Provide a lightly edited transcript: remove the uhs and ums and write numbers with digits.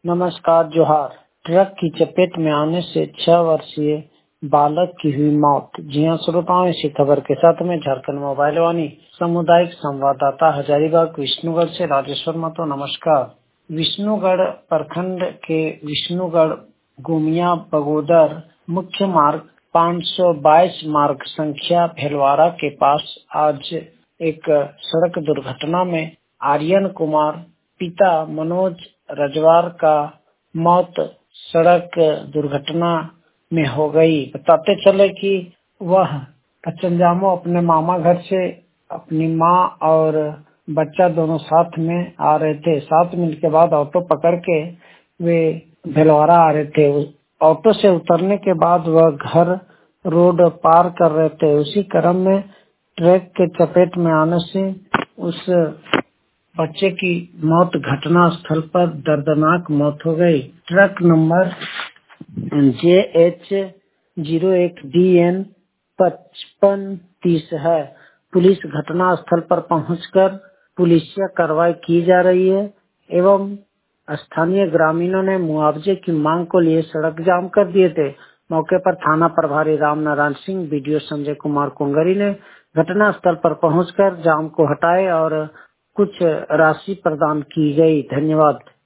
नमस्कार जोहार। ट्रक की चपेट में आने से 6 वर्षीय बालक की हुई मौत। जी हाँ श्रोताओं, इसी खबर के साथ में झारखंड मोबाइल वाणी सामुदायिक संवाददाता हजारीबाग विष्णुगढ़ से राजेश्वर महतो। नमस्कार। विष्णुगढ़ प्रखंड के विष्णुगढ़ गुमिया बगोदर मुख्य मार्ग 522 मार्ग संख्या भेलवाड़ा के पास आज एक सड़क दुर्घटना में आर्यन कुमार पिता मनोज रजवार का मौत सड़क दुर्घटना में हो गई। बताते चले कि वह पचंजामो अपने मामा घर से अपनी माँ और बच्चा दोनों साथ में आ रहे थे। 7 मिनट के बाद ऑटो पकड़ के वे भेलवाड़ा आ रहे थे। ऑटो से उतरने के बाद वह घर रोड पार कर रहे थे। उसी क्रम में ट्रक के चपेट में आने से उस बच्चे की मौत घटना स्थल पर दर्दनाक मौत हो गई। ट्रक नंबर JH01DN 5530 है। पुलिस घटना स्थल पर पहुंचकर पुलिसिया कार्रवाई की जा रही है एवं स्थानीय ग्रामीणों ने मुआवजे की मांग को लिए सड़क जाम कर दिए थे। मौके पर थाना प्रभारी रामनारायण सिंह, बीडीओ संजय कुमार कोंगरी ने घटना स्थल पर पहुंचकर जाम को हटाए और कुछ राशि प्रदान की गई। धन्यवाद।